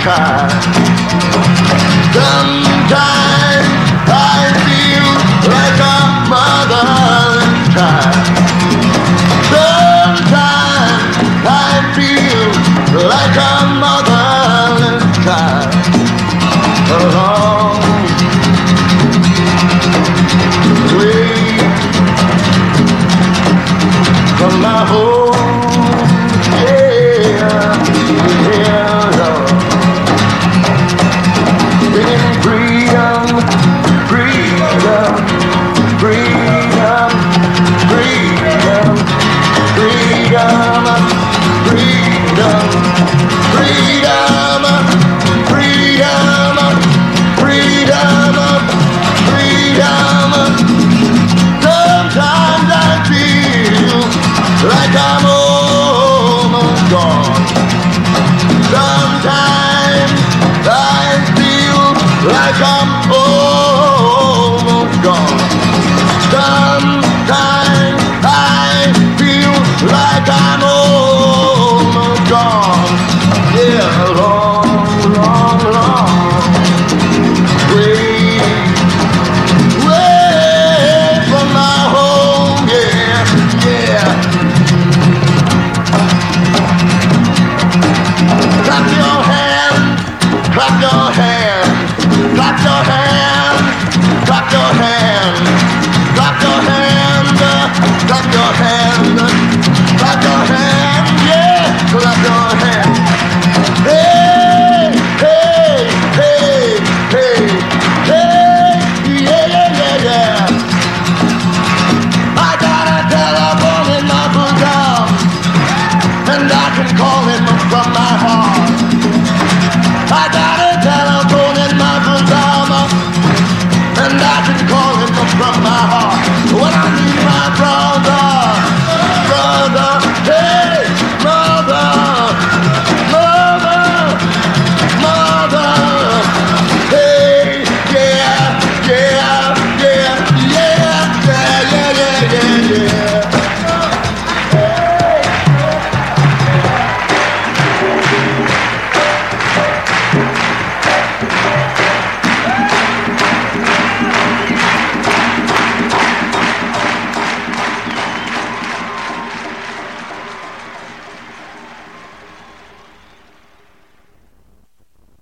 child. Sometimes I feel like a motherless child. Sometimes I feel like a motherless child. Along the way from my home, yeah, Lord. Singing freedom, freedom, freedom, freedom, freedom, freedom, freedom, freedom, freedom, freedom. Sometimes I feel like I'm almost gone. Sometimes I feel like I'm